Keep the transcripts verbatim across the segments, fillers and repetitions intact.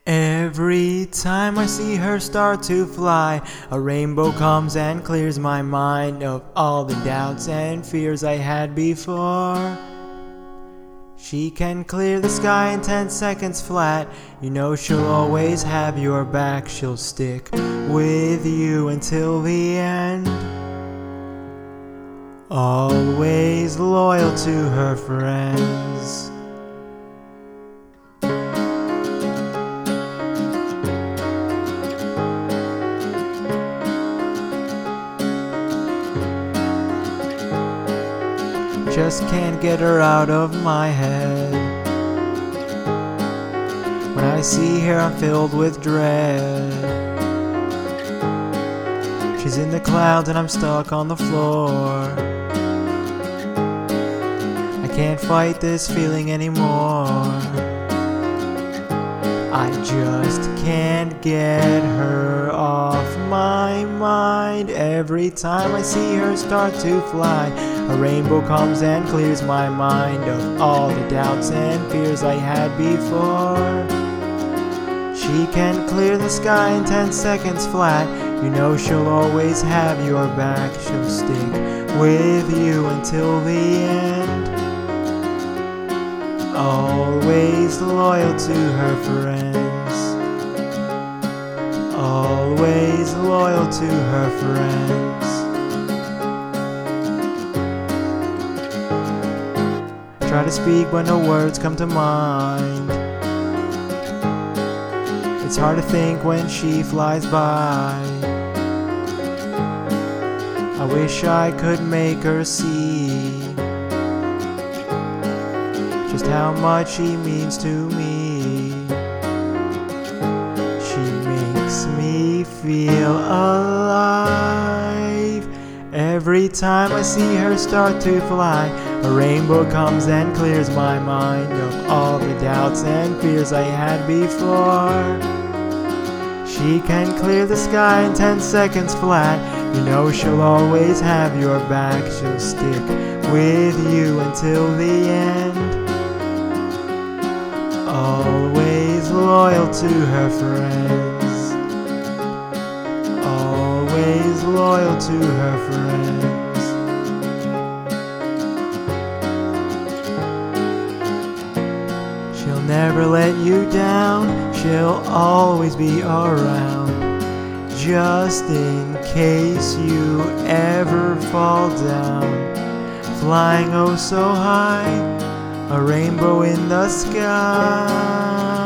Every time I see her start to fly, a rainbow comes and clears my mind of all the doubts and fears I had before. She can clear the sky in ten seconds flat. You know she'll always have your back. She'll stick with you until the end. Always loyal to her friends. Just can't get her out of my head. When I see her, I'm filled with dread. She's in the clouds and I'm stuck on the floor. I can't fight this feeling anymore. I just can't get her off my mind. Every time I see her start to fly, a rainbow comes and clears my mind of all the doubts and fears I had before. She can clear the sky in ten seconds flat. You know she'll always have your back. She'll stick with you until the end. Always loyal to her friends. Always loyal to her friends. Try to speak but no words come to mind. It's hard to think when she flies by. I wish I could make her see just how much she means to me. She makes me feel alive. Every time I see her start to fly, a rainbow comes and clears my mind of all the doubts and fears I had before. She can clear the sky in ten seconds flat. You know she'll always have your back. She'll stick with you until the end. Always loyal to her friends. Always loyal to her friends. She'll never let you down. She'll always be around, just in case you ever fall down. Flying oh so high, a rainbow in the sky.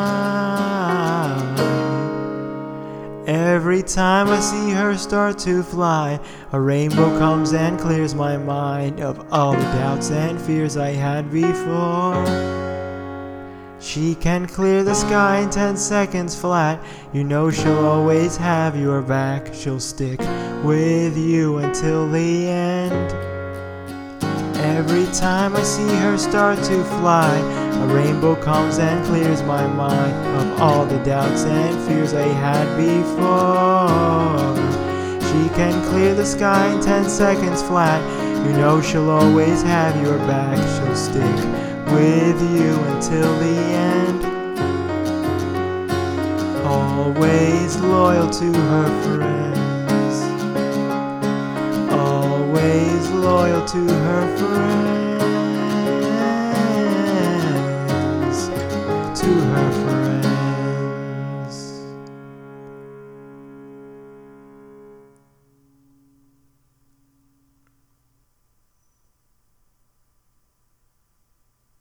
Every time I see her start to fly, a rainbow comes and clears my mind of all the doubts and fears I had before. She can clear the sky in ten seconds flat. You know she'll always have your back. She'll stick with you until the end. Every time I see her start to fly, a rainbow comes and clears my mind of all the doubts and fears I had before. She can clear the sky in ten seconds flat. You know she'll always have your back. She'll stick with you until the end. Always loyal to her friends. Always loyal to her friends.